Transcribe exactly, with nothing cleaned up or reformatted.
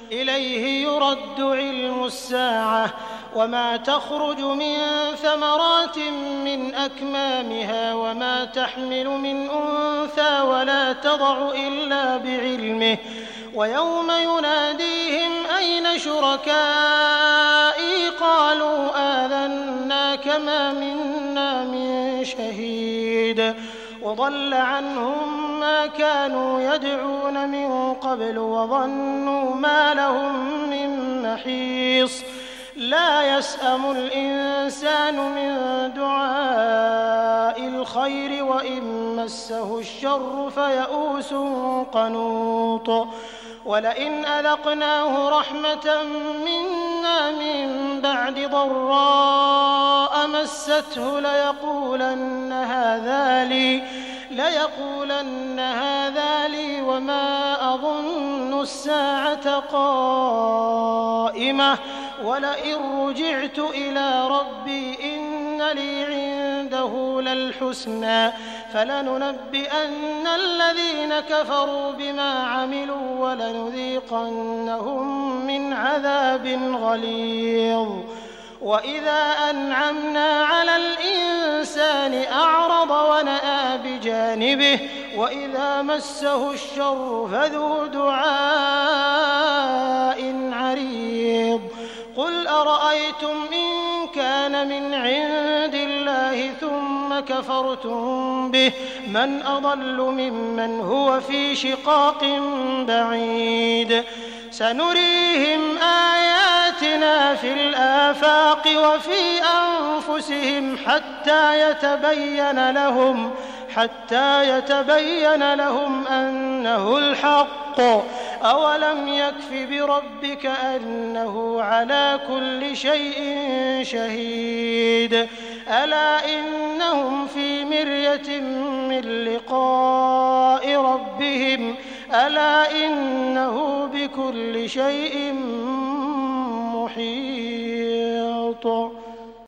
إليه يرد علم الساعة وما تخرج من ثمرات من أكمامها وما تحمل من أنثى ولا تضع إلا بعلمه ويوم يناديهم أين شركائي قالوا آذناك ما منا من شهيد وضل عنهم ما كانوا يدعون من قبل وظنوا ما لهم من محيص لا يسأم الإنسان من دعاء الخير وإن مسه الشر فيئوس قنوط ولئن أذقناه رحمة منا من بعد ضراء مسته ليقولن هذا لي ليقولن هذا لي وما أظن الساعة قائمة ولئن رجعت إلى ربي إن لي عنده للحسنى فلننبئن الذين كفروا بما عملوا ولنذيقنهم من عذاب غليظ وإذا أنعمنا على الإنسان أعرض ونأى بجانبه وإذا مسه الشر فذو دعاء عريض قل أرأيتم إن كان من عند الله ثم كفرتم به من أضل ممن هو في شقاق بعيد سنريهم آياتنا في الآفاق وفي أنفسهم حتى يتبين لهم حتى يتبين لهم أنه الحق أولم يكف بربك أنه على كل شيء شهيد ألا إنهم في مرية من لقاء ربهم ألا إنه بكل شيء محيط.